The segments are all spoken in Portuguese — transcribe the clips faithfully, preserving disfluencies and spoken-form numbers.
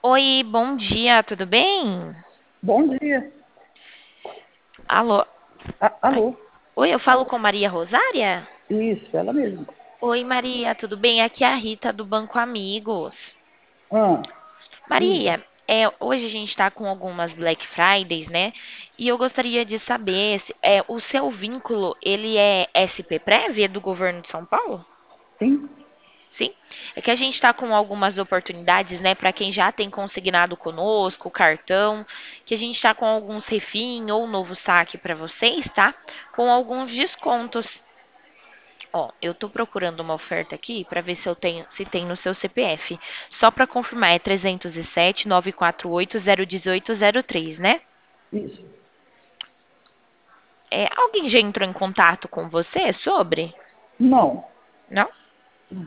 Oi, bom dia, tudo bem? Bom dia. Alô? A- Ai, alô? oi, eu falo com Maria Rosária? Isso, ela mesma. Oi, Maria, tudo bem? Aqui é a Rita do Banco Amigos. Ah, diga. Maria, é, hoje a gente está com algumas Black Fridays, né? E eu gostaria de saber se é, o seu vínculo, ele é S P Prev, é do governo de São Paulo? Sim? Sim, é que a gente está com algumas oportunidades, né, para quem já tem consignado conosco o cartão, que a gente está com alguns refim ou novo saque para vocês, tá? Com alguns descontos. Ó, eu tô procurando uma oferta aqui para ver se eu tenho, se tem no seu C P F. Só para confirmar, é trezentos e sete, nove quatro oito, zero um oito zero três, né? Isso. É, alguém já entrou em contato com você sobre? Não. Não? Hum,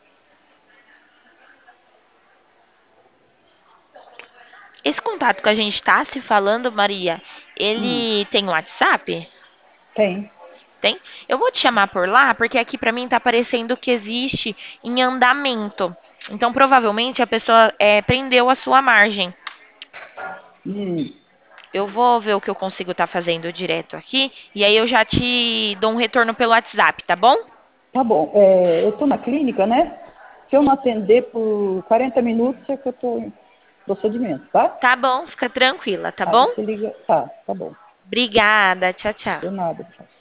Esse contato que a gente está se falando, Maria, hum, ele tem WhatsApp? tem. Tem? Eu vou te chamar por lá, porque aqui pra mim tá aparecendo que existe em andamento. Então, provavelmente a pessoa é, prendeu a sua margem. Hum, Eu vou ver o que eu consigo estar fazendo direto aqui e aí eu já te dou um retorno pelo WhatsApp, tá bom? tá bom. É, eu estou na clínica, né? Se eu não atender por quarenta minutos, é que eu estou em procedimento, tá? Tá bom, fica tranquila, tá Aí bom? você liga. Tá, tá bom. Obrigada, tchau, tchau. De nada. Tchau.